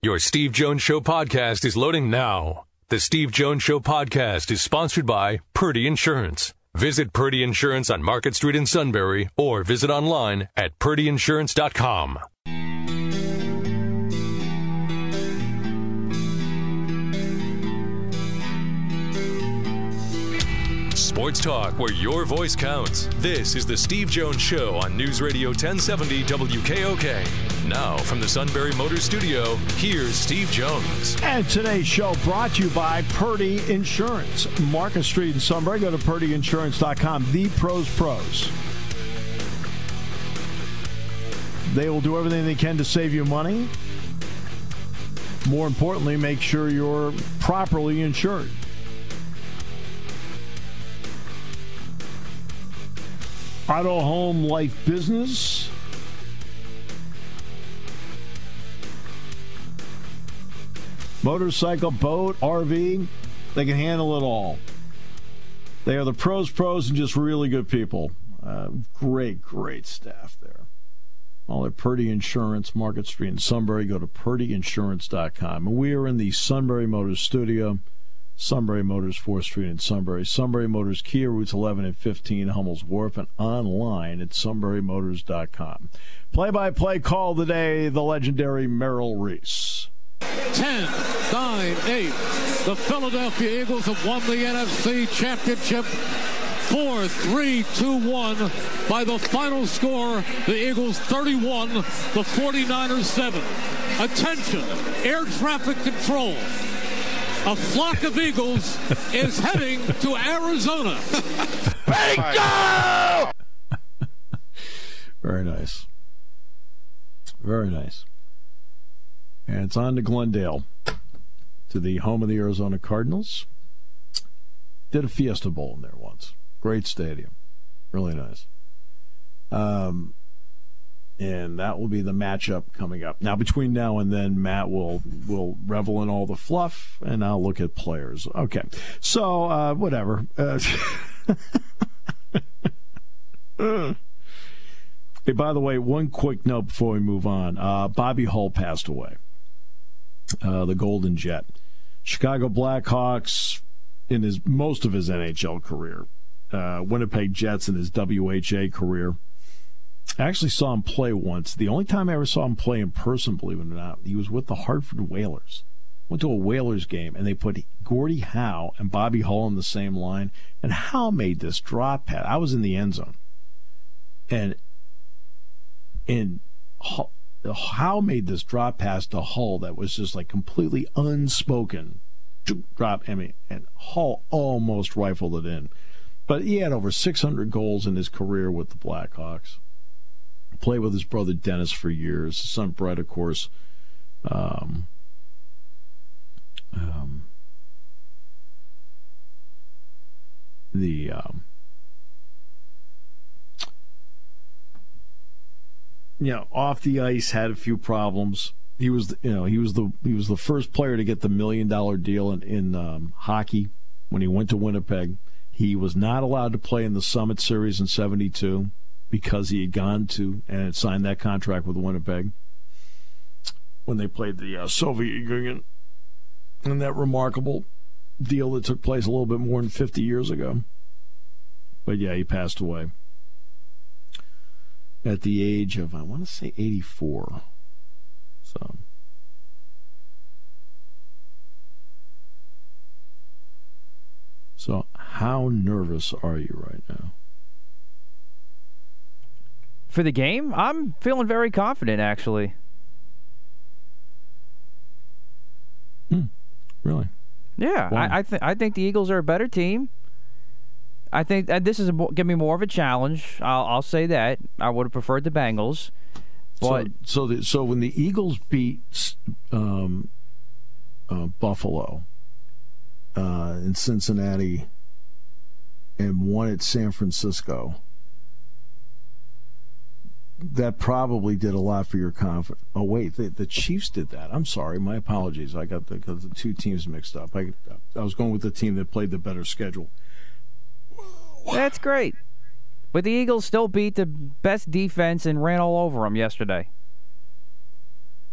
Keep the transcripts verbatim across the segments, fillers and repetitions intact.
Your Steve Jones Show podcast is loading now. The Steve Jones Show podcast is sponsored by Purdy Insurance. Visit Purdy Insurance on Market Street in Sunbury or visit online at purdy insurance dot com. Sports talk where your voice counts. This is the Steve Jones Show on News Radio ten seventy W K O K. Now from the Sunbury Motors Studio, here's Steve Jones. And today's show brought to you by Purdy Insurance. Market Street in Sunbury. Go to purdy insurance dot com. The pros pros. They will do everything they can to save you money. More importantly, make sure you're properly insured. Auto, home, life, business. Motorcycle, boat, R V. They can handle it all. They are the pros, pros, and just really good people. Uh, great, great staff there. All at Purdy Insurance, Market Street in Sunbury. Go to purdy insurance dot com. And we are in the Sunbury Motors Studio. Sunbury Motors, fourth Street in Sunbury. Sunbury Motors Kia, routes eleven and fifteen, Hummel's Wharf, and online at sunbury motors dot com. Play-by-play call of the day, the legendary Merrill Reese. ten, nine, eight. The Philadelphia Eagles have won the N F C Championship four three two one by the final score. The Eagles thirty-one, the forty-niners seven. Attention, air traffic control. A flock of eagles is heading to Arizona. Bingo! Very nice. Very nice. And it's on to Glendale, to the home of the Arizona Cardinals. Did a Fiesta Bowl in there once. Great stadium. Really nice. Um, and that will be the matchup coming up. Now, between now and then, Matt will will revel in all the fluff, and I'll look at players. Okay. So, uh, whatever. Uh, hey, by the way, one quick note before we move on. Uh, Bobby Hull passed away. Uh, the Golden Jet. Chicago Blackhawks in his most of his N H L career. Uh, Winnipeg Jets in his W H A career. I actually saw him play once. The only time I ever saw him play in person, believe it or not, he was with the Hartford Whalers. Went to a Whalers game, and they put Gordie Howe and Bobby Hull in the same line. And Howe made this drop pass. I was in the end zone. And, and Howe made this drop pass to Hull that was just like completely unspoken. Drop, I mean, and Hull almost rifled it in. But he had over six hundred goals in his career with the Blackhawks. Played with his brother Dennis for years. His son Brett, of course. Um, um, the um, you know, off the ice had a few problems. He was, you know, he was the he was the first player to get the million dollar deal in in um, hockey when he went to Winnipeg. He was not allowed to play in the Summit Series in seventy-two. Because he had gone to and had signed that contract with Winnipeg when they played the uh, Soviet Union, and that remarkable deal that took place a little bit more than fifty years ago. But yeah, he passed away at the age of, I want to say, eighty-four. So, so how nervous are you right now? For the game, I'm feeling very confident, actually. Hmm. Really? Yeah, I, I think I think the Eagles are a better team. I think that this is going to be more of a challenge. I'll, I'll say that. I would have preferred the Bengals. But so, so, the, so when the Eagles beat um, uh, Buffalo uh, in Cincinnati and won at San Francisco, that probably did a lot for your confidence. Oh, wait, the, the Chiefs did that. I'm sorry. My apologies. I got the, got the two teams mixed up. I, I was going with the team that played the better schedule. That's great. But the Eagles still beat the best defense and ran all over them yesterday.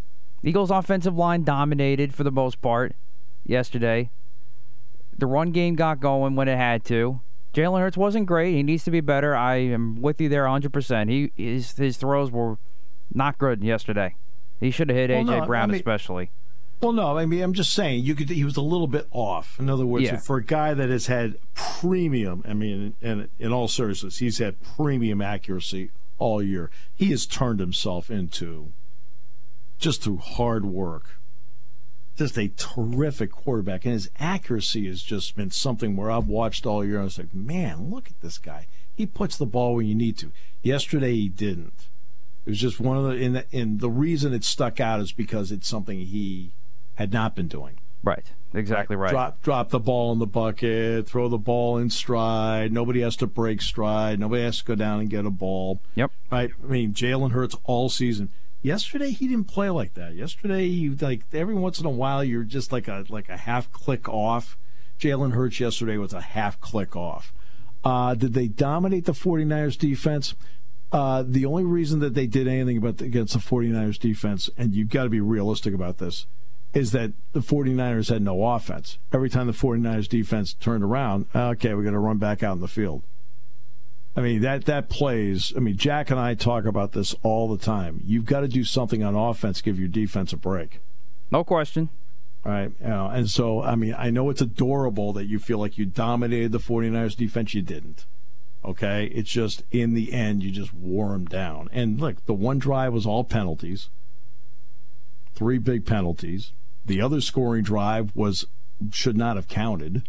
Eagles' offensive line dominated for the most part yesterday. The run game got going when it had to. Jalen Hurts wasn't great. He needs to be better. I am with you there one hundred percent. He his, his throws were not good yesterday. He should have hit well, A J. No, Brown I mean, especially. Well, no, I mean, I'm just saying you could. He was a little bit off. In other words, yeah. for a guy that has had premium, I mean, in, in all seriousness, he's had premium accuracy all year. He has turned himself into, just through hard work, just a terrific quarterback. And his accuracy has just been something where I've watched all year. And I was like, man, look at this guy. He puts the ball where you need to. Yesterday, he didn't. It was just one of the, and the, and the reason it stuck out is because it's something he had not been doing. Right. Exactly right. Drop, drop the ball in the bucket, throw the ball in stride. Nobody has to break stride. Nobody has to go down and get a ball. Yep. Right. I mean, Jalen Hurts all season. Yesterday he didn't play like that. Yesterday, he, like every once in a while, you're just like a like a half click off. Jalen Hurts yesterday was a half click off. Uh, did they dominate the 49ers defense? Uh, the only reason that they did anything about the, against the 49ers defense, and you've got to be realistic about this, is that the 49ers had no offense. Every time the 49ers defense turned around, okay, we're going to run back out in the field. I mean, that, that plays, I mean, Jack and I talk about this all the time. You've got to do something on offense to give your defense a break. No question. All right. You know, and so, I mean, I know it's adorable that you feel like you dominated the 49ers defense. You didn't. Okay? It's just, in the end, you just wore them down. And look, the one drive was all penalties. Three big penalties. The other scoring drive was should not have counted.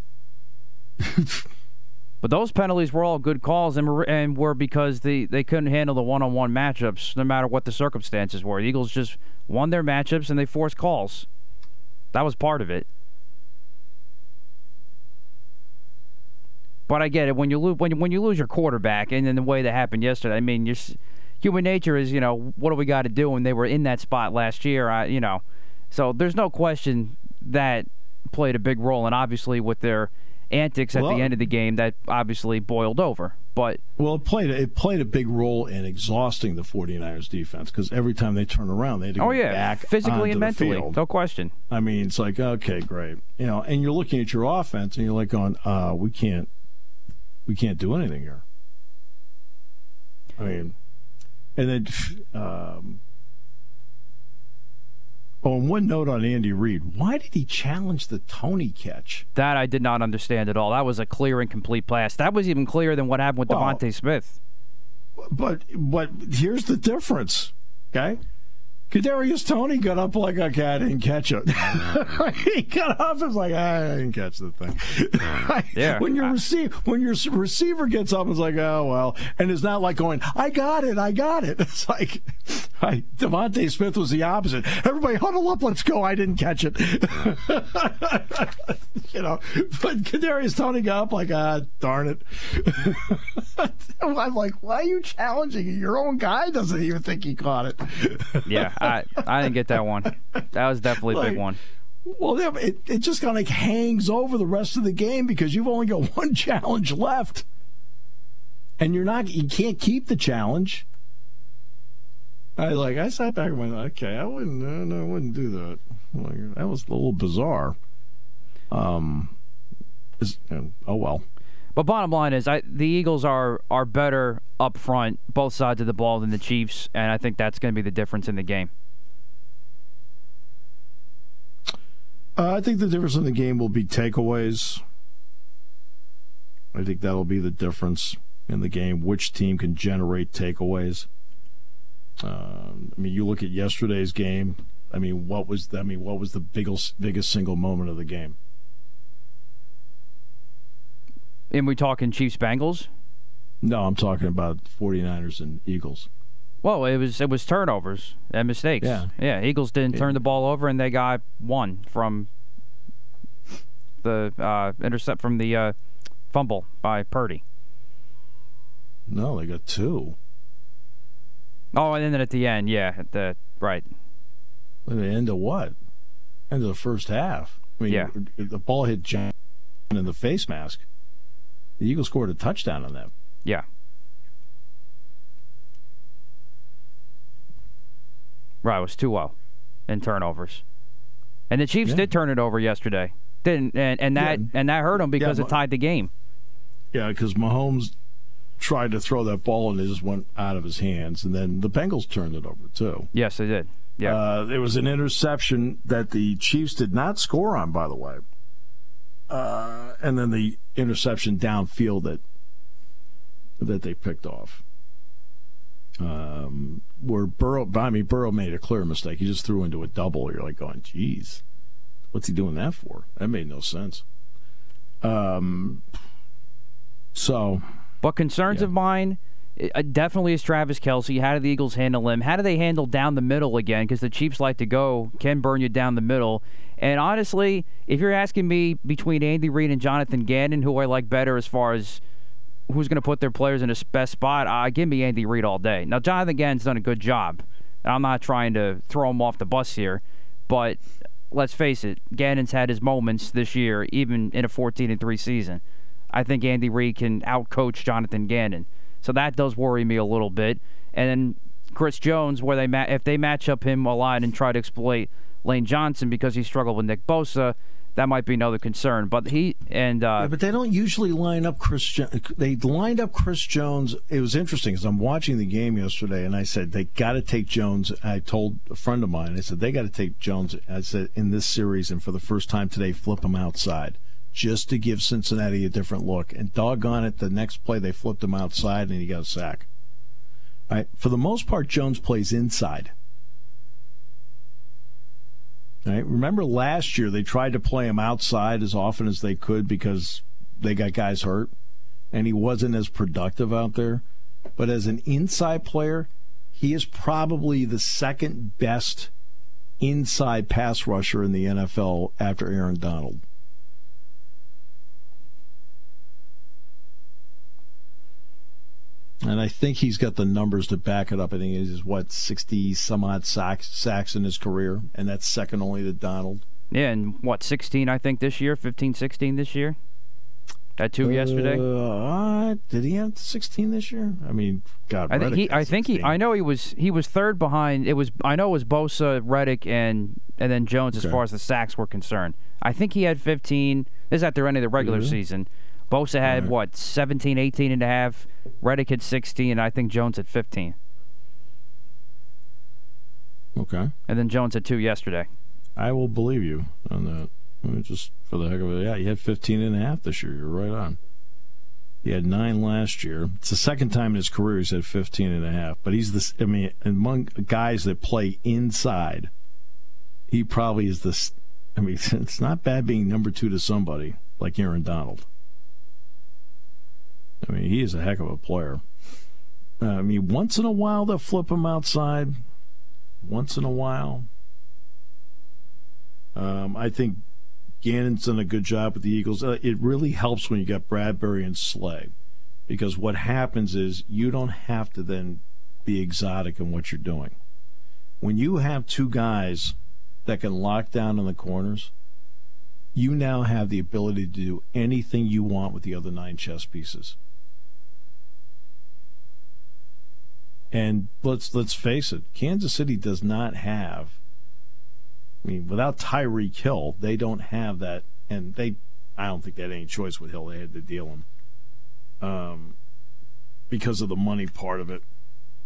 But those penalties were all good calls and were, and were because they, they couldn't handle the one-on-one matchups no matter what the circumstances were. The Eagles just won their matchups and they forced calls. That was part of it. But I get it. When you lose, when, when you lose your quarterback, and in the way that happened yesterday, I mean, you're, human nature is, you know, what do we got to do? And they were in that spot last year, I, you know. So there's no question that played a big role. And obviously with their antics at well, the end of the game, that obviously boiled over. But well, it played it played a big role in exhausting the 49ers defense because every time they turn around, they had to go oh, yeah. back physically and mentally, field. No question. I mean, it's like, okay, great, you know, and you're looking at your offense and you're like, going, uh, we can't, we can't do anything here. I mean, and then, um, oh, and one note on Andy Reid. Why did he challenge the Tony catch? That I did not understand at all. That was a clear and complete pass. That was even clearer than what happened with well, Devontae Smith. But but here's the difference, okay? Kadarius Toney got up like, okay, I didn't catch it. He got up and was like, I didn't catch the thing. Yeah. When your receiver when your receiver gets up and is like, oh well, and it's not like going, I got it, I got it. It's like, right, Devontae Smith was the opposite. Everybody huddle up, let's go. I didn't catch it. You know, but Kadarius Toney got up like, ah, darn it. I'm like, why are you challenging it? Your own guy doesn't even think he caught it. Yeah. I, I didn't get that one. That was definitely a like, big one. Well, it, it just kind of like hangs over the rest of the game because you've only got one challenge left. And you're not, you can't keep the challenge. I like, I sat back and went, okay, I wouldn't, no, no, I wouldn't do that. Like, that was a little bizarre. Um, oh well. But bottom line is, I, the Eagles are are better up front, both sides of the ball, than the Chiefs, and I think that's going to be the difference in the game. Uh, I think the difference in the game will be takeaways. I think that'll be the difference in the game. Which team can generate takeaways? Um, I mean, you look at yesterday's game. I mean, what was the, I mean, what was the biggest biggest single moment of the game? And we talking Chiefs-Bengals? No, I'm talking about 49ers and Eagles. Well, it was it was turnovers and mistakes. Yeah, yeah. Eagles didn't turn the ball over, and they got one from the uh, intercept from the uh, fumble by Purdy. No, they got two. Oh, and then at the end, yeah, at the right. At the end of what? End of the first half. I mean, yeah. The ball hit John in the face mask. The Eagles scored a touchdown on that. Yeah. Right, it was two oh. in turnovers. And the Chiefs yeah. did turn it over yesterday. Didn't and, and that yeah. and that hurt them because yeah, it tied the game. Yeah, because Mahomes tried to throw that ball and it just went out of his hands, and then the Bengals turned it over too. Yes, they did. Yeah, uh, there was an interception that the Chiefs did not score on, by the way, uh, and then the interception downfield that that they picked off. Um, where Burrow, I mean, Burrow made a clear mistake. He just threw into a double. You're like going, geez, what's he doing that for? That made no sense. Um, so, but concerns yeah. of mine uh, definitely is Travis Kelce. How do the Eagles handle him? How do they handle down the middle again? Because the Chiefs like to go, can burn you down the middle. And honestly, if you're asking me between Andy Reid and Jonathan Gannon, who I like better as far as who's going to put their players in a best spot, uh, give me Andy Reid all day. Now, Jonathan Gannon's done a good job. And I'm not trying to throw him off the bus here, but let's face it, Gannon's had his moments this year, even in a fourteen and three season. I think Andy Reid can outcoach Jonathan Gannon. So that does worry me a little bit. And then Chris Jones, where they ma- if they match up him a lot and try to exploit Lane Johnson because he struggled with Nick Bosa, that might be another concern. But he and uh, yeah, but they don't usually line up Chris. Jo- they lined up Chris Jones. It was interesting because I'm watching the game yesterday, and I said they got to take Jones. I told a friend of mine, I said they got to take Jones. I said in this series, and for the first time today, flip him outside just to give Cincinnati a different look. And doggone it, the next play they flipped him outside, and he got a sack. All right, for the most part, Jones plays inside. Right. Remember last year they tried to play him outside as often as they could because they got guys hurt, and he wasn't as productive out there. But as an inside player, he is probably the second best inside pass rusher in the N F L after Aaron Donald. And I think he's got the numbers to back it up. I think he's, what, sixty-some-odd sacks, sacks in his career, and that's second only to Donald. Yeah, and what, sixteen, I think, this year? fifteen, sixteen this year? That two uh, yesterday? Uh, did he have sixteen this year? I mean, God, I think he. I think he. I know he was. He was third behind. It was. I know it was Bosa, Reddick, and and then Jones as okay. far as the sacks were concerned. I think he had fifteen. This is at the end of the regular mm-hmm. season. Bosa had, right. what, seventeen, eighteen and a half. Reddick had sixteen, and I think Jones had fifteen. Okay. And then Jones had two yesterday. I will believe you on that. I mean, just for the heck of it. Yeah, he had fifteen and a half this year. You're right on. He had nine last year. It's the second time in his career he's had fifteen and a half. But he's this, I mean, among guys that play inside, he probably is this. I mean, it's not bad being number two to somebody like Aaron Donald. I mean, he is a heck of a player. Uh, I mean, once in a while they'll flip him outside. Once in a while. Um, I think Gannon's done a good job with the Eagles. Uh, it really helps when you got Bradbury and Slay, because what happens is you don't have to then be exotic in what you're doing. When you have two guys that can lock down in the corners, you now have the ability to do anything you want with the other nine chess pieces. And let's let's face it, Kansas City does not have, I mean, without Tyreek Hill, they don't have that, and they, I don't think they had any choice with Hill. They had to deal him um, because of the money part of it.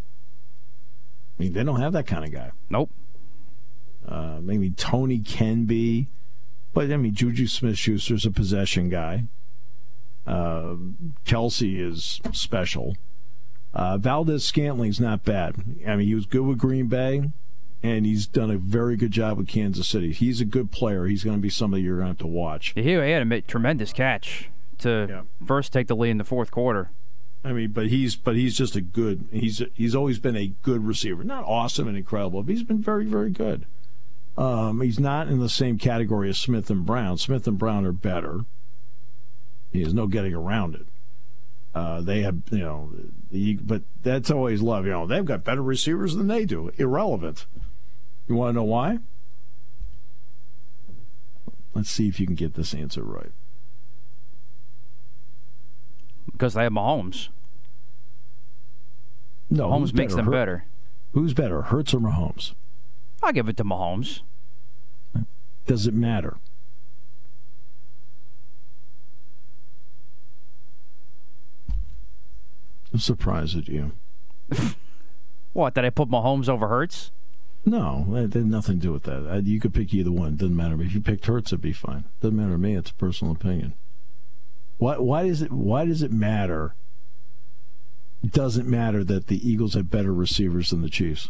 I mean, they don't have that kind of guy. Nope. Uh, maybe Tony can be, but I mean, Juju Smith-Schuster's a possession guy. Uh, Kelce is special. Uh, Valdez-Scantling's not bad. I mean, he was good with Green Bay, and he's done a very good job with Kansas City. He's a good player. He's going to be somebody you're going to have to watch. He had a tremendous catch to yeah. first take the lead in the fourth quarter. I mean, but he's but he's just a good. He's he's always been a good receiver. Not awesome and incredible, but he's been very very good. Um, he's not in the same category as Smith and Brown. Smith and Brown are better. There's no getting around it. Uh, they have, you know, the, but that's always love. You know, they've got better receivers than they do. Irrelevant. You want to know why? Let's see if you can get this answer right. Because they have Mahomes. No, Mahomes makes them Hurt, better. Who's better, Hurts or Mahomes? I'll give it to Mahomes. Does it matter? I'm surprised at you. What, did I put Mahomes over Hurts? No, it had nothing to do with that. You could pick either one. Doesn't matter. If you picked Hurts, it'd be fine. Doesn't matter to me. It's a personal opinion. Why, why, does it, why does it matter? It doesn't matter that the Eagles have better receivers than the Chiefs.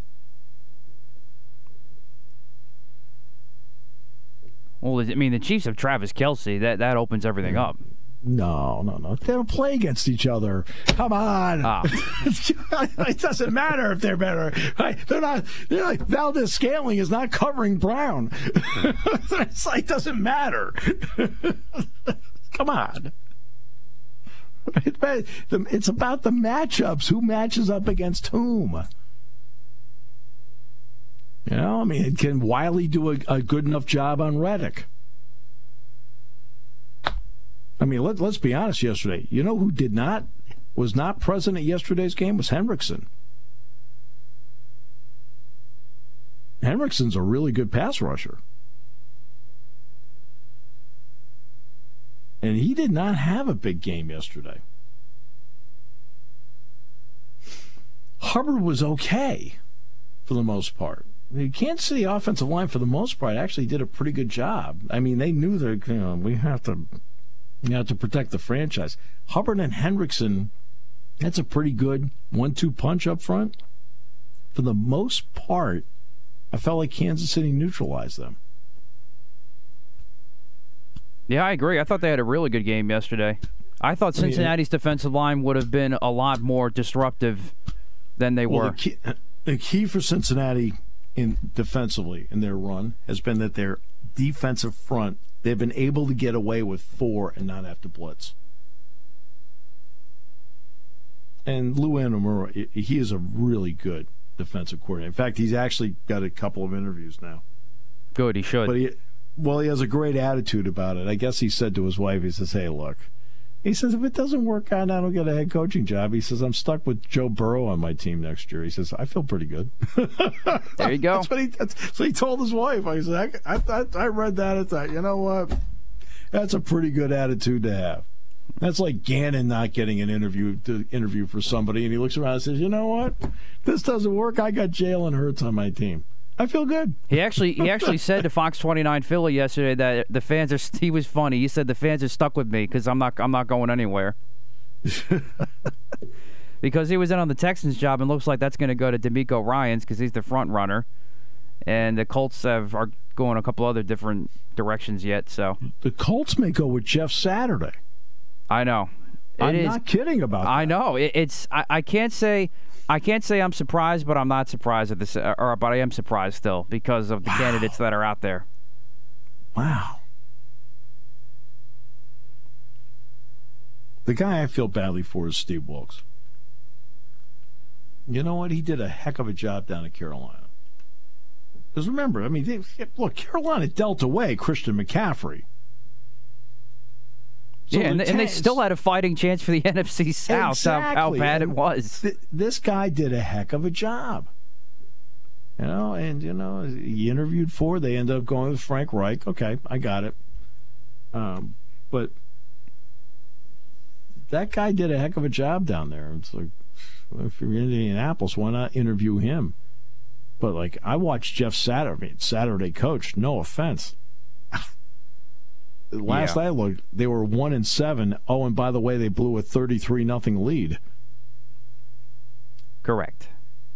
Well, I mean, the Chiefs have Travis Kelce. That that opens everything up. No, no, no. They don't play against each other. Come on. Ah. It doesn't matter if they're better. They're not. They're like Valdez Scantling is not covering Brown. It's like it doesn't matter. Come on. It's about the matchups. Who matches up against whom? You know, I mean, can Wiley do a, a good enough job on Reddick? I mean, let, let's be honest yesterday. You know who did not, was not present at yesterday's game was Hendrickson. Hendrickson's a really good pass rusher. And he did not have a big game yesterday. Hubbard was okay for the most part. The Kansas City offensive line, for the most part, actually did a pretty good job. I mean, they knew that, you know, we have to, you have to protect the franchise. Hubbard and Hendrickson, that's a pretty good one two punch up front. For the most part, I felt like Kansas City neutralized them. Yeah, I agree. I thought they had a really good game yesterday. I thought Cincinnati's defensive line would have been a lot more disruptive than they well, were. The key, the key for Cincinnati in defensively in their run has been that their defensive front, they've been able to get away with four and not have to blitz. And Lou Anarumo, he is a really good defensive coordinator. In fact, he's actually got a couple of interviews now. Good, he should. But he, well, he has a great attitude about it. I guess he said to his wife, he says, hey, look, he says, if it doesn't work out, I don't get a head coaching job. He says, I'm stuck with Joe Burrow on my team next year. He says, I feel pretty good. There you go. That's what he, that's, so he told his wife. I said, I, I, I read that. I thought, you know what? That's a pretty good attitude to have. That's like Gannon not getting an interview to interview for somebody, and he looks around and says, you know what? This doesn't work. I got Jalen Hurts on my team. I feel good. He actually he actually said to Fox twenty-nine Philly yesterday that the fans are. He was funny. He said the fans are stuck with me because I'm not I'm not going anywhere. Because he was in on the Texans job and looks like that's going to go to DeMeco Ryans because he's the front runner, and the Colts have are going a couple other different directions yet. So the Colts may go with Jeff Saturday. I know. It I'm is, not kidding about that. I know. It, it's. I, I can't say. I can't say I'm surprised, but I'm not surprised at this. Or, but I am surprised still because of the wow. candidates that are out there. Wow. The guy I feel badly for is Steve Wilkes. You know what? He did a heck of a job down at Carolina. Because remember, I mean, they, look, Carolina dealt away Christian McCaffrey. So yeah, and, and they still had a fighting chance for the N F C South. Exactly. How, how bad and it was. Th- this guy did a heck of a job. You know, and, you know, he interviewed for, they ended up going with Frank Reich. Okay, I got it. Um, but that guy did a heck of a job down there. It's like, if you're in Indianapolis, why not interview him? But, like, I watched Jeff Saturday, Saturday coach, no offense. Last yeah. I looked, they were one and seven. Oh, and by the way, they blew a thirty-three nothing lead. Correct.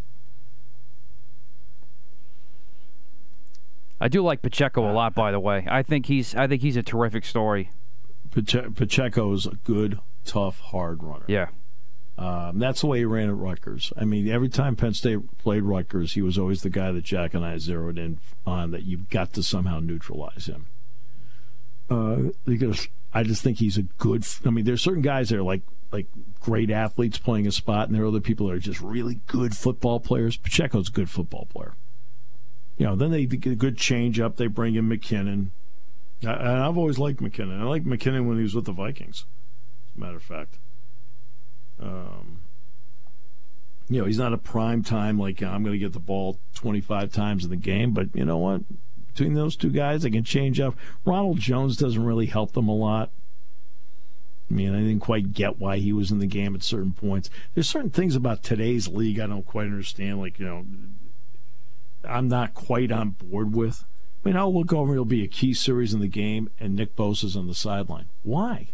I do like Pacheco a lot, by the way. I think he's I think he's a terrific story. Pache- Pacheco's a good, tough, hard runner. Yeah. Um, that's the way he ran at Rutgers. I mean, every time Penn State played Rutgers, he was always the guy that Jack and I zeroed in on, that you've got to somehow neutralize him. Uh, because I just think he's a good. I mean, there's certain guys that are like like great athletes playing a spot, and there are other people that are just really good football players. Pacheco's a good football player. You know, then they get a good change up. They bring in McKinnon. I, and I've always liked McKinnon. I liked McKinnon when he was with the Vikings, as a matter of fact. Um, You know, he's not a prime time, like, I'm going to get the ball twenty-five times in the game. But you know what? Between those two guys, they can change up. Ronald Jones doesn't really help them a lot. I mean, I didn't quite get why he was in the game at certain points. There's certain things about today's league I don't quite understand. Like, you know, I'm not quite on board with. I mean, I'll look over, it'll be a key series in the game, and Nick Bosa's on the sideline. Why?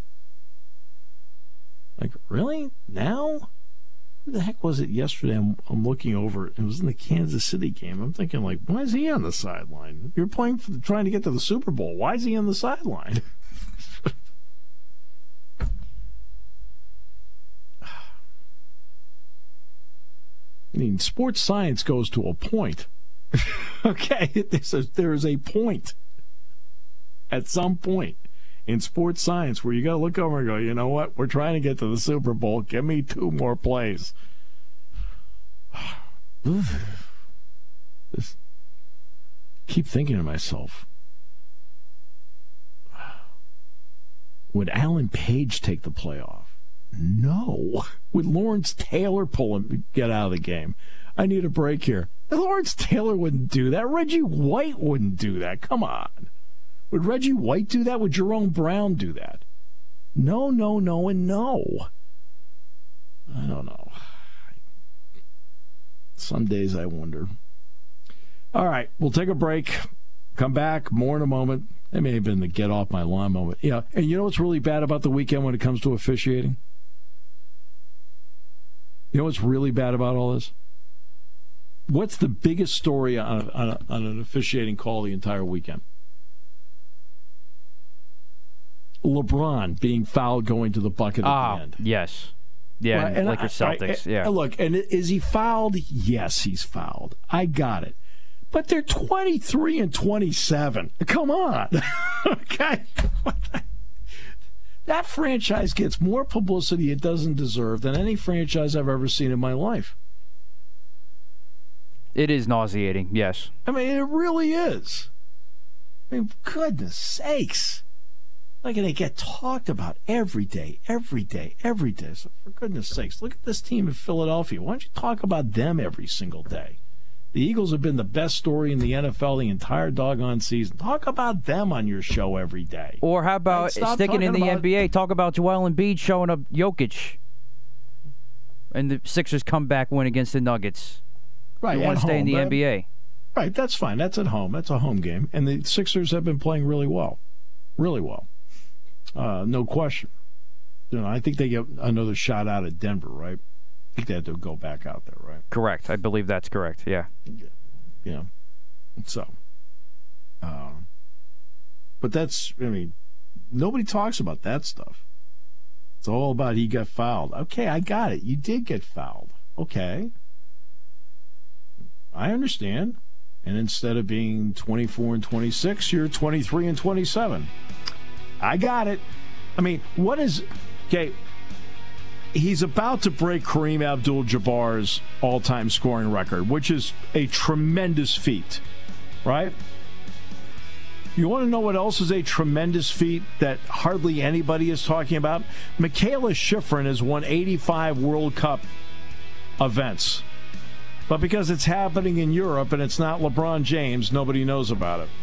Like, really? Now? What the heck was it yesterday? I'm, I'm looking over. It was in the Kansas City game. I'm thinking, like, why is he on the sideline? You're playing for the, trying to get to the Super Bowl. Why is he on the sideline? I mean, sports science goes to a point. Okay? There's a, there is a point at some point in sports science where you got to look over and go, you know what? We're trying to get to the Super Bowl. Give me two more plays. Just keep thinking to myself, would Alan Page take the playoff? No. Would Lawrence Taylor pull him, get out of the game? I need a break here. Lawrence Taylor wouldn't do that. Reggie White wouldn't do that. Come on. Would Reggie White do that? Would Jerome Brown do that? No, no, no, and no. I don't know. Some days I wonder. All right, we'll take a break. Come back. More in a moment. That may have been the get off my lawn moment. Yeah, and you know what's really bad about the weekend when it comes to officiating? You know what's really bad about all this? What's the biggest story on, on, a, on an officiating call the entire weekend? LeBron being fouled going to the bucket at oh, the end. Yes. Yeah, right, and Lakers I, Celtics. I, yeah. I, look, and is he fouled? Yes, he's fouled. I got it. But they're twenty-three and twenty-seven. Come on. Okay. That franchise gets more publicity it doesn't deserve than any franchise I've ever seen in my life. It is nauseating, yes. I mean, it really is. I mean, goodness sakes. Like, they get talked about every day, every day, every day. So, for goodness sakes, look at this team in Philadelphia. Why don't you talk about them every single day? The Eagles have been the best story in the N F L the entire doggone season. Talk about them on your show every day. Or how about Stop sticking in the about... N B A? Talk about Joel Embiid showing up Jokic. And the Sixers come back win against the Nuggets. Right, you want to stay home, in the but... N B A. Right, that's fine. That's at home. That's a home game. And the Sixers have been playing really well. Really well. Uh, no question. You know, I think they get another shot out at Denver, right? I think they had to go back out there, right? Correct. I believe that's correct, yeah. Yeah. So. Uh, but that's, I mean, nobody talks about that stuff. It's all about he got fouled. Okay, I got it. You did get fouled. Okay. I understand. And instead of being twenty-four and twenty-six, you're twenty-three and twenty-seven. I got it. I mean, what is... Okay, he's about to break Kareem Abdul-Jabbar's all-time scoring record, which is a tremendous feat, right? You want to know what else is a tremendous feat that hardly anybody is talking about? Michaela Schifrin has won eighty-five World Cup events. But because it's happening in Europe and it's not LeBron James, nobody knows about it.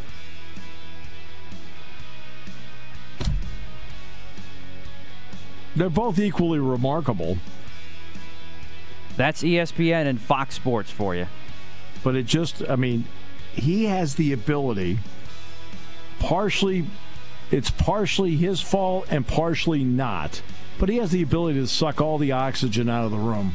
They're both equally remarkable. That's E S P N and Fox Sports for you. But it just, I mean, he has the ability, partially, it's partially his fault and partially not, but he has the ability to suck all the oxygen out of the room.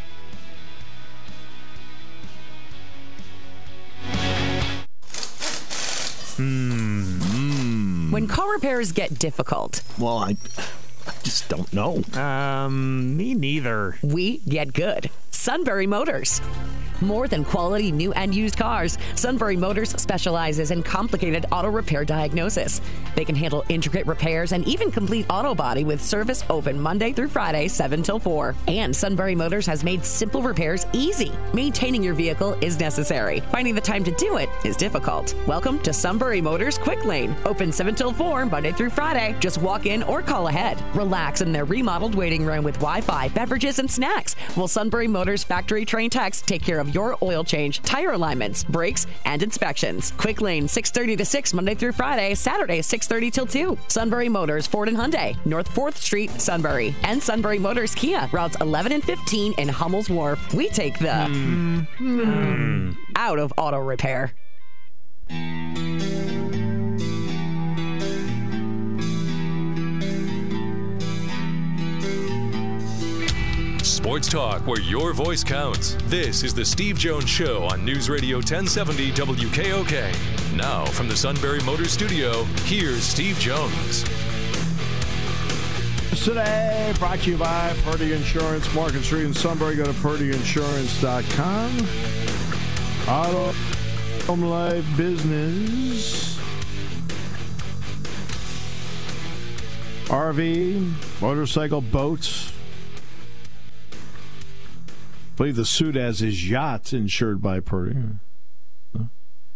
Hmm. When car repairs get difficult. Well, I... I just don't know. Um, me neither. We get good. Sunbury Motors. More than quality new and used cars, Sunbury Motors specializes in complicated auto repair diagnosis. They can handle intricate repairs and even complete auto body with service open Monday through Friday, seven till four. And Sunbury Motors has made simple repairs easy. Maintaining your vehicle is necessary. Finding the time to do it is difficult. Welcome to Sunbury Motors Quick Lane. Open seven till four, Monday through Friday. Just walk in or call ahead. Relax in their remodeled waiting room with Wi-Fi, beverages, and snacks. While Sunbury Motors factory trained techs take care of your oil change, tire alignments, brakes, and inspections. Quick Lane, six thirty to six, Monday through Friday. Saturday, six thirty till two. Sunbury Motors, Ford and Hyundai, North fourth Street, Sunbury. And Sunbury Motors Kia, routes eleven and fifteen in Hummel's Wharf. We take the mm. Mm. out of auto repair. Sports talk where your voice counts. This is the Steve Jones Show on News Radio ten seventy W K O K. Now from the Sunbury Motors Studio, here's Steve Jones. Today, brought to you by Purdy Insurance, Market Street in Sunbury. Go to purdy insurance dot com. Auto, home, life, business, R V, motorcycle, boats. I believe the suit has his yacht insured by Purdy. No?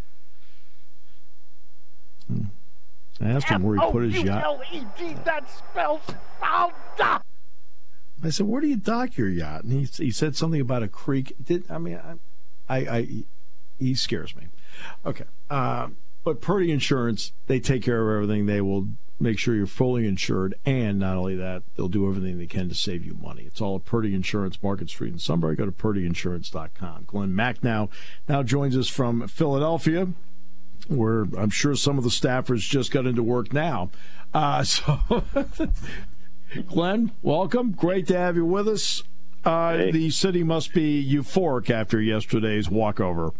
Hmm. I asked him where he put his yacht. F O U L E D, that spells found up. I said, where do you dock your yacht? And he he said something about a creek. Did I mean, I, I, I he scares me. Okay. Um, but Purdy Insurance, they take care of everything. They will make sure you're fully insured, and not only that, they'll do everything they can to save you money. It's all at Purdy Insurance, Market Street in Sunbury. Go to purdy insurance dot com. Glenn Mack now, now joins us from Philadelphia, where I'm sure some of the staffers just got into work now. Uh, so, Glenn, welcome. Great to have you with us. Uh, hey. The city must be euphoric after yesterday's walkover.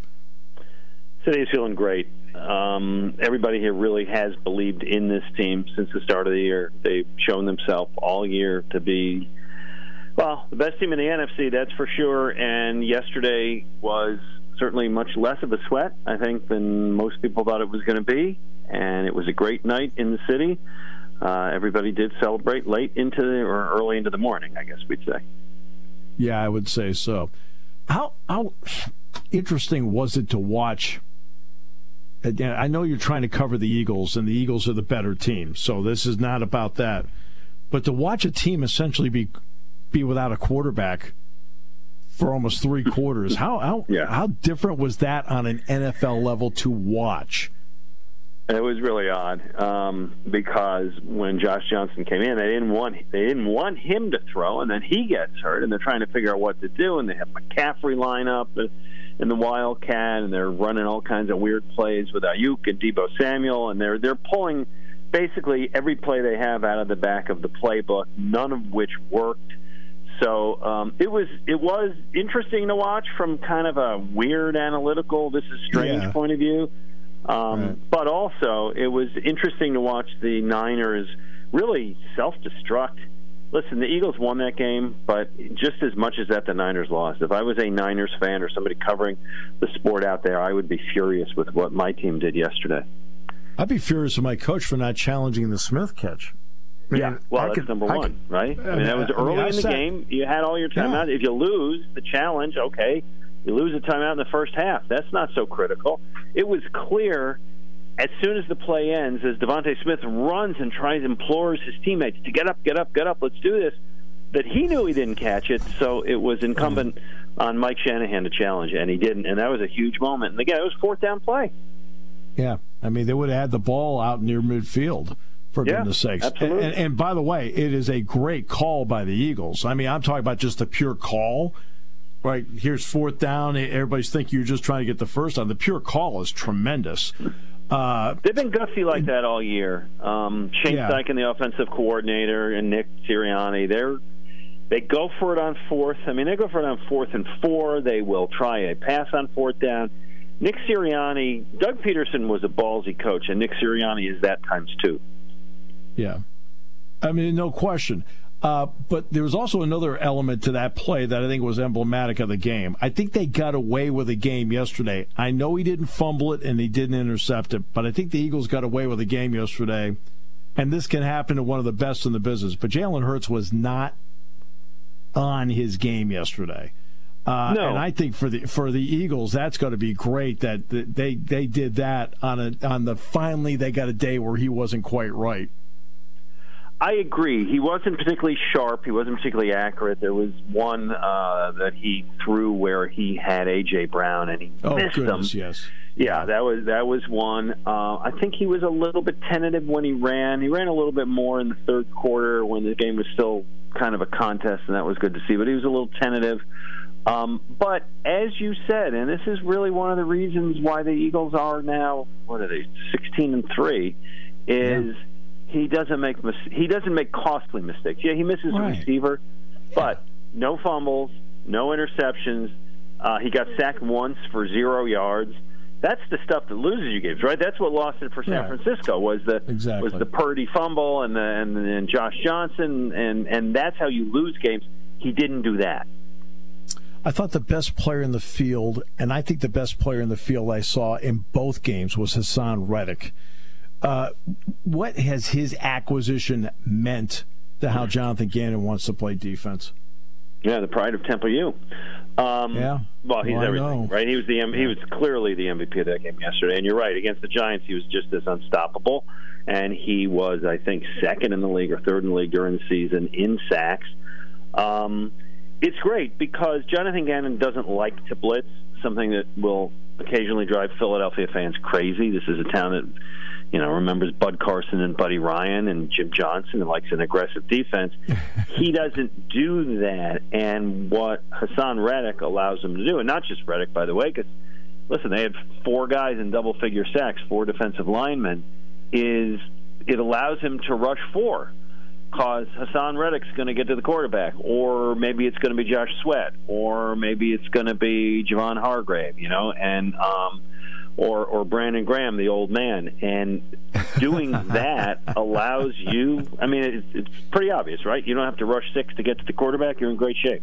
City is feeling great. Um, everybody here really has believed in this team since the start of the year. They've shown themselves all year to be, well, the best team in the N F C, that's for sure. And yesterday was certainly much less of a sweat, I think, than most people thought it was going to be. And it was a great night in the city. Uh, everybody did celebrate late into the, or early into the morning, I guess we'd say. Yeah, I would say so. How how interesting was it to watch? Again, I know you're trying to cover the Eagles, and the Eagles are the better team, so this is not about that. But to watch a team essentially be be without a quarterback for almost three quarters, how how yeah. how different was that on an N F L level to watch? It was really odd um, because when Josh Johnson came in, they didn't want they didn't want him to throw, and then he gets hurt, and they're trying to figure out what to do, and they have McCaffrey line up and the Wildcat, and they're running all kinds of weird plays with Ayuk and Deebo Samuel, and they're they're pulling basically every play they have out of the back of the playbook, none of which worked. So um, it was it was interesting to watch from kind of a weird analytical, this is strange yeah. point of view. Um, right. But also, it was interesting to watch the Niners really self-destruct. Listen, the Eagles won that game, but just as much as that, the Niners lost. If I was a Niners fan or somebody covering the sport out there, I would be furious with what my team did yesterday. I'd be furious with my coach for not challenging the Smith catch. I mean, yeah, well, I that's could, number one, could, right? I mean, that was I mean, early I in the said, game. You had all your timeouts. Yeah. If you lose the challenge, okay. You lose a timeout in the first half. That's not so critical. It was clear as soon as the play ends, as Devontae Smith runs and tries, implores his teammates to get up, get up, get up, let's do this, that he knew he didn't catch it, so it was incumbent mm-hmm. on Mike Shanahan to challenge, and he didn't, and that was a huge moment. And again, it was fourth down play. Yeah, I mean, they would have had the ball out near midfield, for yeah, goodness sakes. Absolutely. And, and, and by the way, it is a great call by the Eagles. I mean, I'm talking about just a pure call. Right, here's fourth down. Everybody's thinking you're just trying to get the first down. The pure call is tremendous. Uh, They've been gutsy like that all year. Um, Shane yeah. Steichen, the offensive coordinator, and Nick Sirianni, they're they go for it on fourth. I mean, they go for it on fourth and four. They will try a pass on fourth down. Nick Sirianni, Doug Peterson was a ballsy coach, and Nick Sirianni is that times two. Yeah. I mean, no question. Uh, but there was also another element to that play that I think was emblematic of the game. I think they got away with the game yesterday. I know he didn't fumble it and he didn't intercept it, but I think the Eagles got away with the game yesterday. And this can happen to one of the best in the business. But Jalen Hurts was not on his game yesterday. Uh, no. And I think for the for the Eagles, that's going to be great that they they did that on a on the finally they got a day where he wasn't quite right. I agree. He wasn't particularly sharp. He wasn't particularly accurate. There was one uh, that he threw where he had A J. Brown and he oh, missed goodness, him. Yes. Yeah, that was that was one. Uh, I think he was a little bit tentative when he ran. He ran a little bit more in the third quarter when the game was still kind of a contest, and that was good to see. But he was a little tentative. Um, but as you said, and this is really one of the reasons why the Eagles are now, what are they, sixteen and three, is yeah. he doesn't make mis- he doesn't make costly mistakes. Yeah, he misses right. a receiver, but no fumbles, no interceptions. Uh, he got sacked once for zero yards. That's the stuff that loses you games, right? That's what lost it for San yeah. Francisco was the exactly. was the Purdy fumble and the and, and Josh Johnson, and and that's how you lose games. He didn't do that. I thought the best player in the field, and I think the best player in the field I saw in both games was Hassan Reddick. Uh, what has his acquisition meant to how Jonathan Gannon wants to play defense? Yeah, the pride of Temple U. Um, yeah. Well, he's well, everything, right? He was the he was clearly the M V P of that game yesterday. And you're right, against the Giants, he was just as unstoppable. And he was, I think, second in the league or third in the league during the season in sacks. Um, it's great because Jonathan Gannon doesn't like to blitz, something that will occasionally drive Philadelphia fans crazy. This is a town that, you know, remembers Bud Carson and Buddy Ryan and Jim Johnson and likes an aggressive defense. He doesn't do that, and what Hassan Reddick allows him to do, and not just Reddick, by the way, because, listen, they had four guys in double-figure sacks, four defensive linemen, is it allows him to rush four because Hassan Reddick's going to get to the quarterback, or maybe it's going to be Josh Sweat, or maybe it's going to be Javon Hargrave, you know, and um, or or Brandon Graham, the old man. And doing that allows you, I mean, it's, it's pretty obvious, right? You don't have to rush six to get to the quarterback. You're in great shape.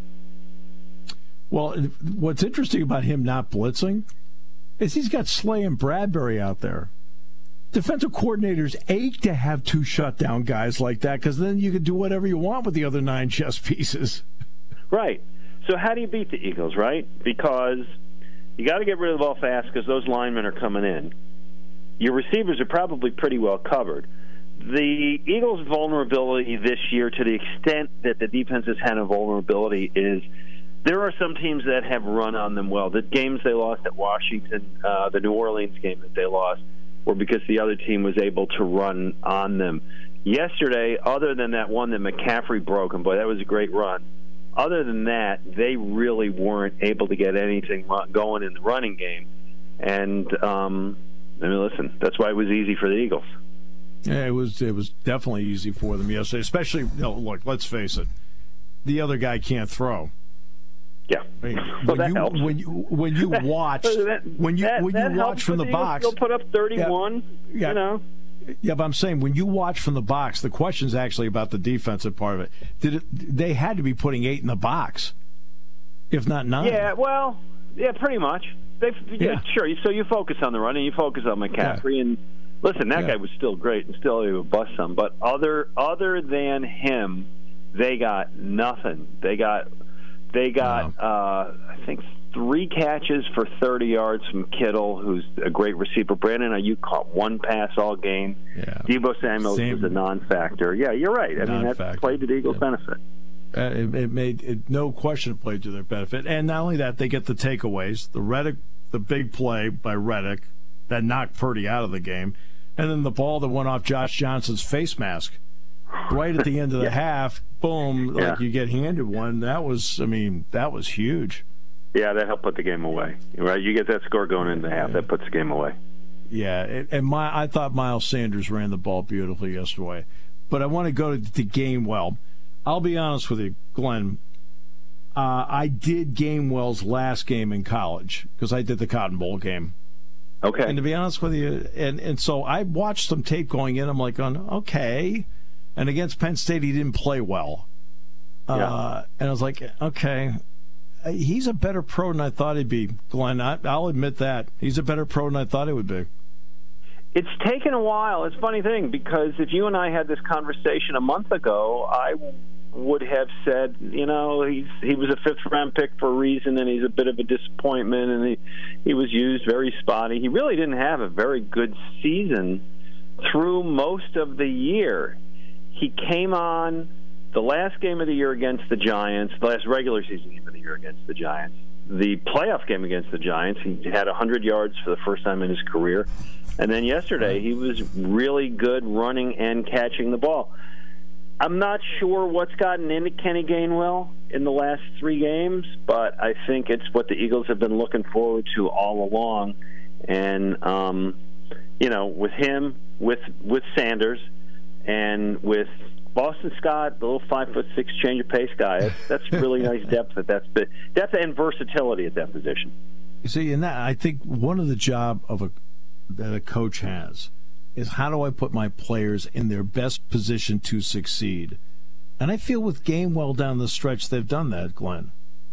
Well, what's interesting about him not blitzing is he's got Slay and Bradbury out there. Defensive coordinators ache to have two shutdown guys like that because then you can do whatever you want with the other nine chess pieces. Right. So how do you beat the Eagles, right? Because you got to get rid of the ball fast because those linemen are coming in. Your receivers are probably pretty well covered. The Eagles' vulnerability this year, to the extent that the defense has had a vulnerability, is there are some teams that have run on them well. The games they lost at Washington, uh, the New Orleans game that they lost, were because the other team was able to run on them. Yesterday, other than that one that McCaffrey broke, and boy, that was a great run, other than that, they really weren't able to get anything going in the running game. And, um, I mean, listen, that's why it was easy for the Eagles. Yeah, it was it was definitely easy for them yesterday, especially, you know, look, let's face it, the other guy can't throw. Yeah, I mean, well, when, that you, helps. when you when you watch that, when you that, when that you watch from the, the box, they'll put up thirty-one. Yeah, yeah, you know. Yeah, but I'm saying when you watch from the box, the question's actually about the defensive part of it. Did it? They had to be putting eight in the box, if not nine. Yeah, well, yeah, pretty much. They, yeah, yeah, sure. So you focus on the run and you focus on McCaffrey, yeah. and listen, that yeah. guy was still great and still able to bust some. But other other than him, they got nothing. They got. They got, wow. uh, I think, three catches for thirty yards from Kittle, who's a great receiver. Brandon Ayuk caught one pass all game. Yeah. Deebo Samuel was a non-factor. Yeah, you're right. I mean, that played to the Eagles' yeah. benefit. Uh, it, it made it, no question it played to their benefit. And not only that, they get the takeaways. The Reddick, the big play by Reddick that knocked Purdy out of the game, and then the ball that went off Josh Johnson's face mask. Right at the end of the yeah. half, boom, like yeah. you get handed one. That was, I mean, that was huge. Yeah, that helped put the game away. Right, you get that score going into the half, that puts the game away. Yeah, and my I thought Miles Sanders ran the ball beautifully yesterday. But I want to go to, to Gainwell. I'll be honest with you, Glenn. Uh, I did Gainwell's last game in college because I did the Cotton Bowl game. Okay. And to be honest with you, and, and so I watched some tape going in. I'm like, going, okay. And against Penn State, he didn't play well. Uh, yeah. And I was like, okay, he's a better pro than I thought he'd be, Glenn. I, I'll admit that. He's a better pro than I thought he would be. It's taken a while. It's a funny thing, because if you and I had this conversation a month ago, I would have said, you know, he's he was a fifth-round pick for a reason, and he's a bit of a disappointment, and he, he was used very spotty. He really didn't have a very good season through most of the year. He came on the last game of the year against the Giants, the last regular season game of the year against the Giants. The playoff game against the Giants, he had one hundred yards for the first time in his career. And then yesterday, he was really good running and catching the ball. I'm not sure what's gotten into Kenny Gainwell in the last three games, but I think it's what the Eagles have been looking forward to all along. And, um, you know, with him, with with Sanders, and with Boston Scott, the little five foot six change of pace guy, that's, that's really nice depth at that depth and versatility at that position. You see, and that I think one of the job of a that a coach has is, how do I put my players in their best position to succeed? And I feel with Gainwell down the stretch, they've done that, Glenn.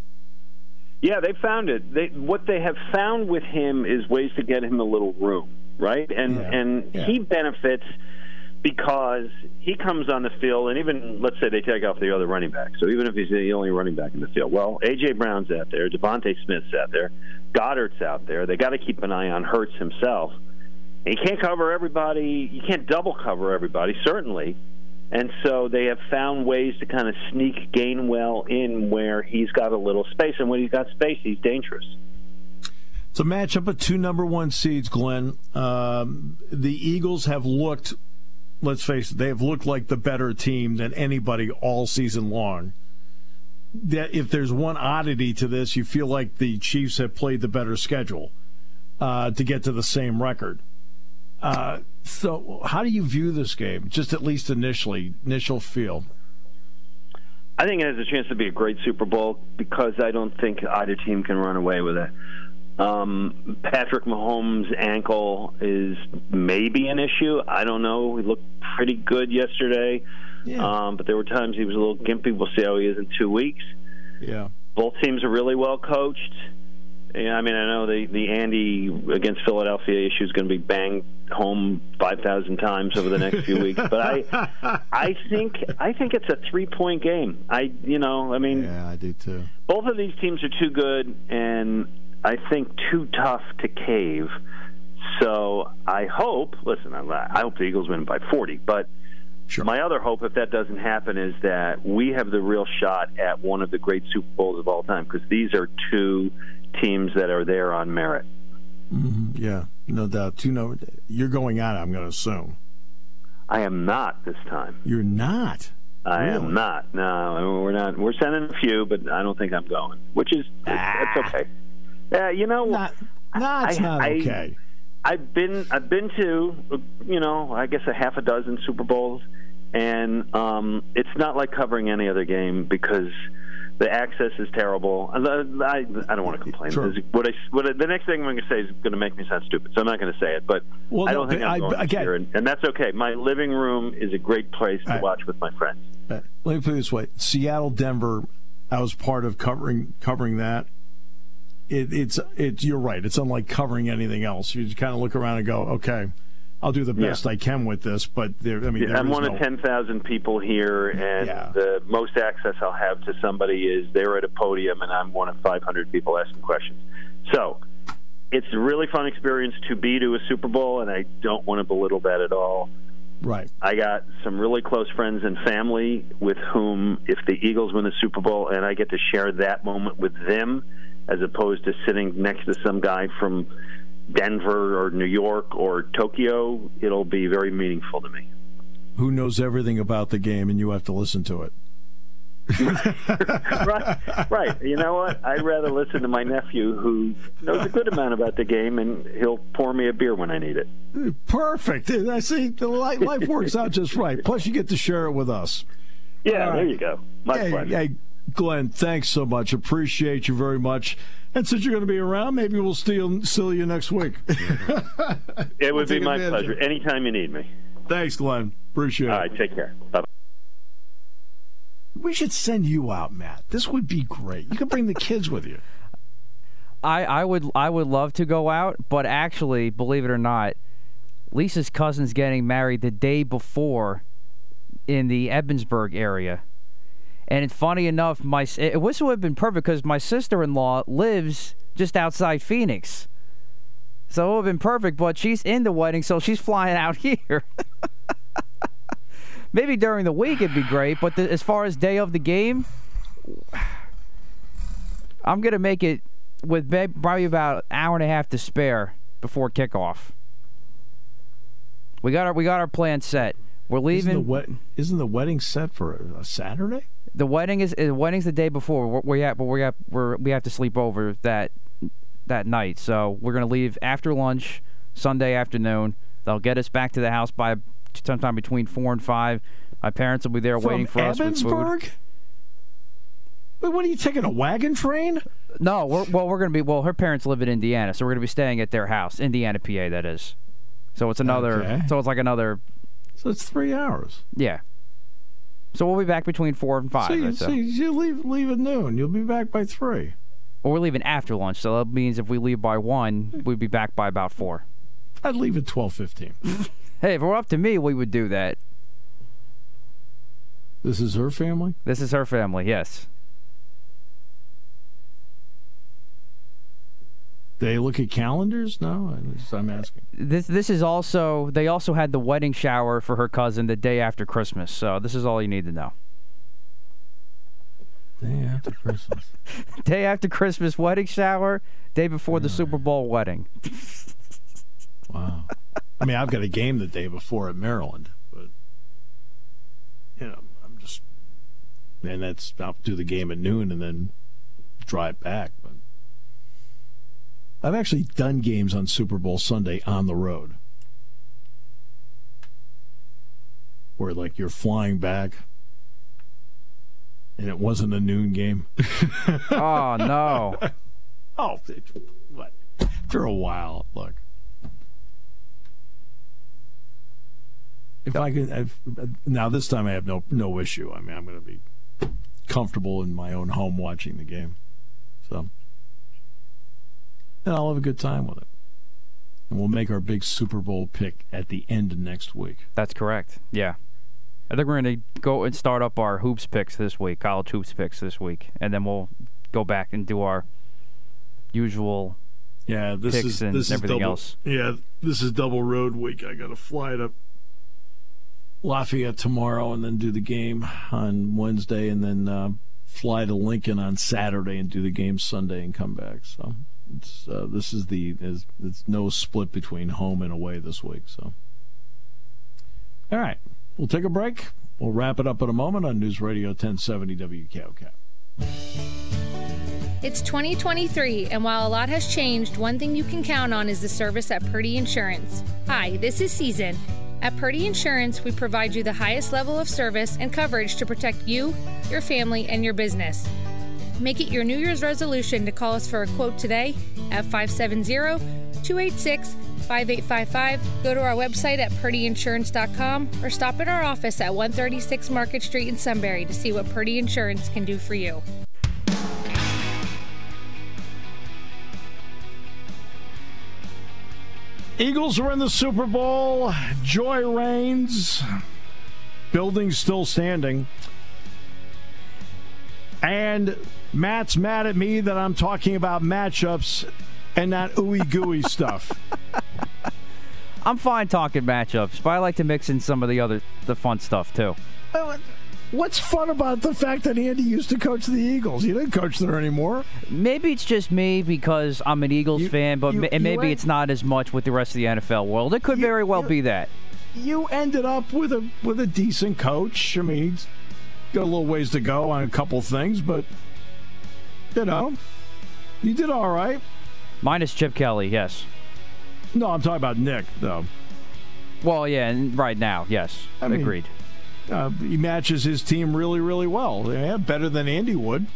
Yeah, they found it. They, what they have found with him is ways to get him a little room, right? And yeah. and yeah. he benefits because he comes on the field, and even, let's say they take off the other running back. So even if he's the only running back in the field, well, A J. Brown's out there, Devontae Smith's out there, Goddard's out there. They got to keep an eye on Hurts himself. And you can't cover everybody. You can't double cover everybody, certainly. And so they have found ways to kind of sneak Gainwell in where he's got a little space. And when he's got space, he's dangerous. It's a matchup of two number one seeds, Glenn. Um, the Eagles have looked, let's face it, they have looked like the better team than anybody all season long. That if there's one oddity to this, you feel like the Chiefs have played the better schedule uh, to get to the same record. Uh, so how do you view this game, just at least initially, initial feel? I think it has a chance to be a great Super Bowl because I don't think either team can run away with it. Um, Patrick Mahomes' ankle is maybe an issue. I don't know. He looked pretty good yesterday, yeah. um, but there were times he was a little gimpy. We'll see how he is in two weeks. Yeah. Both teams are really well coached. Yeah, I mean, I know the, the Andy against Philadelphia issue is going to be banged home five thousand times over the next few weeks, but I, I think I think it's a three point game. I, you know, I mean, yeah, I do too. Both of these teams are too good, and I think too tough to cave. So I hope. Listen, I hope the Eagles win by forty, but. Sure. My other hope, if that doesn't happen, is that we have the real shot at one of the great Super Bowls of all time, because these are two teams that are there on merit. Mm-hmm. Yeah, no doubt. Two no, you're going out, I'm going to assume. I am not this time. You're not? I really? am not. No, we're not. We're sending a few, but I don't think I'm going, which is ah. that's okay. Yeah, uh, you know, not, no, it's I, not I, okay. I've been I've been to, you know, I guess a half a dozen Super Bowls, and um, it's not like covering any other game because the access is terrible. I, I, I don't want to complain. Sure. What I, what I, the next thing I'm going to say is going to make me sound stupid, so I'm not going to say it. But well, I no, don't think I'm I, going I, this year, and, and that's okay. My living room is a great place to right. watch with my friends. Right. Let me put it this way: Seattle, Denver. I was part of covering covering that. It, it's it's you're right. It's unlike covering anything else. You just kind of look around and go, okay, I'll do the best yeah. I can with this. But there, I mean, yeah, there I'm is one no... of ten thousand people here, and yeah. the most access I'll have to somebody is they're at a podium, and I'm one of five hundred people asking questions. So it's a really fun experience to be to a Super Bowl, and I don't want to belittle that at all. Right. I got some really close friends and family with whom, if the Eagles win the Super Bowl, and I get to share that moment with them, as opposed to sitting next to some guy from Denver or New York or Tokyo, it'll be very meaningful to me. Who knows everything about the game, and you have to listen to it. right, right. You know what? I'd rather listen to my nephew, who knows a good amount about the game, and he'll pour me a beer when I need it. Perfect. I see. The life, life works out just right. Plus, you get to share it with us. Yeah, right. There you go. My hey, pleasure. Hey, Glenn, thanks so much. Appreciate you very much. And since you're going to be around, maybe we'll steal, steal you next week. It would we'll be my pleasure. Anytime you need me. Thanks, Glenn. Appreciate it. All right, take care. Bye-bye. We should send you out, Matt. This would be great. You could bring the kids with you. I, I would I would love to go out, but actually, believe it or not, Lisa's cousin's getting married the day before in the Ebensburg area. And it's funny enough, my it would have been perfect because my sister-in-law lives just outside Phoenix. So it would have been perfect, but she's in the wedding, so she's flying out here. Maybe during the week it'd be great, but the, as far as day of the game, I'm going to make it with probably about an hour and a half to spare before kickoff. We got our we got our plan set. We're leaving. Isn't the, wed- isn't the wedding set for a, a Saturday? The wedding is the wedding's the day before. We're, we have, but we have we're, we have to sleep over that that night. So we're gonna leave after lunch Sunday afternoon. They'll get us back to the house by sometime between four and five. My parents will be there From waiting for us with food. Wait, what are you taking, a wagon train? No, we're, well we're gonna be. Well, her parents live in Indiana, so we're gonna be staying at their house, Indiana, P A. That is. So it's another. Okay. So it's like another. So it's three hours. Yeah. So we'll be back between four and five. So you, right, so. so you leave leave at noon. You'll be back by three. Or we're leaving after lunch, so that means if we leave by one, we'd be back by about four. I'd leave at twelve fifteen. Hey, if it were up to me, we would do that. This is her family? This is her family, yes. They look at calendars? No, I'm asking. This this is also, they also had the wedding shower for her cousin the day after Christmas, so this is all you need to know. Day after Christmas. Day after Christmas wedding shower, day before the Super Bowl wedding. Wow. I mean, I've got a game the day before at Maryland, but, you know, I'm just, and that's, I'll do the game at noon and then drive back, but. I've actually done games on Super Bowl Sunday on the road. Where, like, you're flying back, and it wasn't a noon game. Oh, no. Oh, what? After a while, look. If I can, I've, now this time I have no no issue. I mean, I'm going to be comfortable in my own home watching the game. So. And I'll have a good time with it. And we'll make our big Super Bowl pick at the end of next week. That's correct. Yeah. I think we're going to go and start up our hoops picks this week, college hoops picks this week. And then we'll go back and do our usual yeah, this picks is, and this everything is double, else. Yeah, this is double road week. I got to fly to Lafayette tomorrow and then do the game on Wednesday and then uh, fly to Lincoln on Saturday and do the game Sunday and come back. So. It's, uh, this is the there's, there's no split between home and away this week. So, all right, we'll take a break. We'll wrap it up in a moment on News Radio ten seventy W K O K. It's twenty twenty-three, and while a lot has changed, one thing you can count on is the service at Purdy Insurance. Hi, this is Season. At Purdy Insurance, we provide you the highest level of service and coverage to protect you, your family, and your business. Make it your New Year's resolution to call us for a quote today at five seven zero, two eight six, five eight five five. Go to our website at purdy insurance dot com or stop at our office at one thirty-six Market Street in Sunbury to see what Purdy Insurance can do for you. Eagles are in the Super Bowl. Joy reigns. Building still standing. And Matt's mad at me that I'm talking about matchups and not ooey gooey stuff. I'm fine talking matchups, but I like to mix in some of the other the fun stuff too. What's fun about the fact that Andy used to coach the Eagles? He doesn't coach there anymore. Maybe it's just me because I'm an Eagles you, fan, but you, ma- and maybe you it's not as much with the rest of the N F L world. It could you, very well you, be that. You ended up with a with a decent coach. I mean, he's got a little ways to go on a couple things, but you know, you did all right. Minus Chip Kelly, yes. No, I'm talking about Nick, though. Well, yeah, and right now, yes. I mean, agreed. Uh, he matches his team really, really well. Yeah, better than Andy would.